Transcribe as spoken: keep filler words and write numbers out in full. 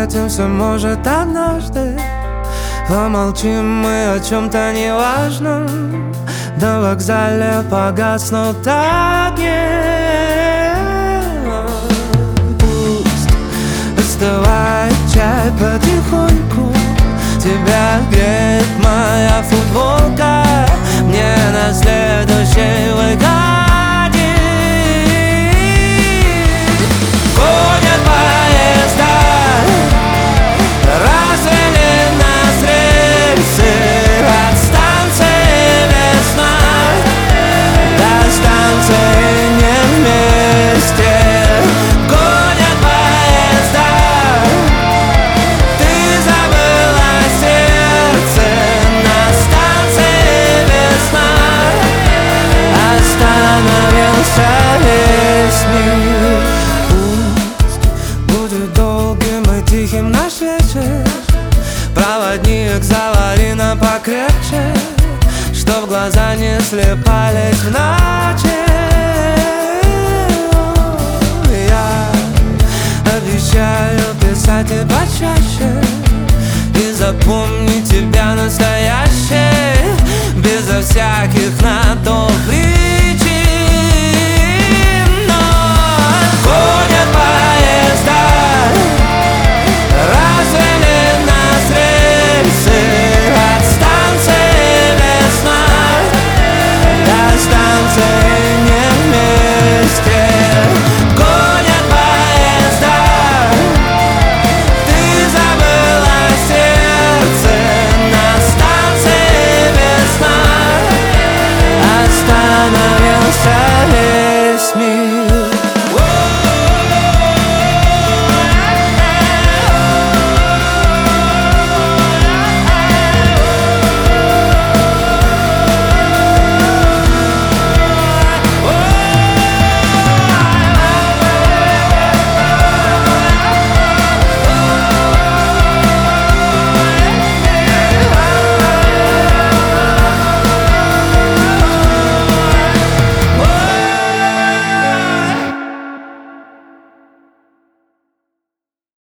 встретимся, может, однажды. Помолчим мы о чем-то неважном. На вокзале погаснут огни. Пусть остывает чай потихоньку. Тебя греет моя футболка. Мне на следующий выходить. Ходят поезда, разве не нас рельсы? От станции весна до станции не вместе. Ходят поезда, ты забыла сердце. На станции весна остановился весь мир. Будет долгим и тихим наш вечер. Проводник, завали нам покрепче, чтоб глаза не слепались в ночи. Я обещаю писать и почаще, и запомнить тебя настоящей, безо всяких на то.